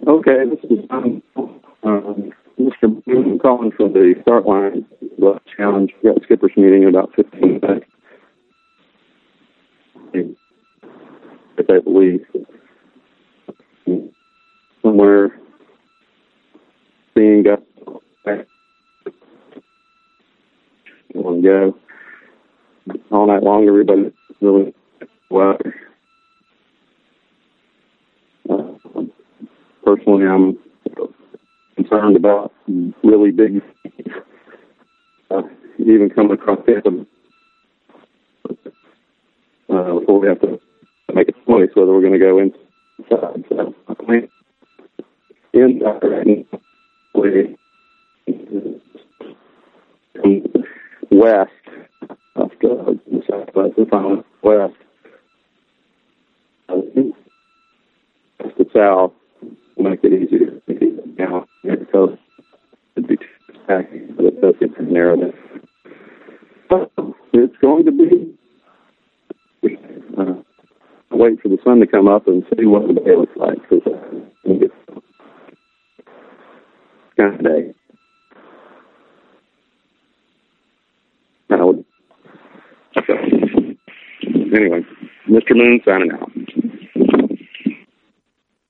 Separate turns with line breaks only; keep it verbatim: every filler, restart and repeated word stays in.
Okay, this is um, um, Mister Boone calling from the start line. Left challenge. We got a skippers meeting in about fifteen minutes. If I believe somewhere seeing got want to go all night long. Everybody really well. Uh, personally, I'm concerned about really big, uh, even coming across them uh, before we have to make a choice whether we're going to go inside. So I think inside right now, west of the, the southwest, if I'm west, uh, west to south will make it easier to see it now. Near the coast, it'd be too tacky, but it does get some narrowness. But it's going to be, uh, wait for the sun to come up and see what the day looks like, because uh, it's kind of day. I would, okay. Anyway, Mister Moon signing out.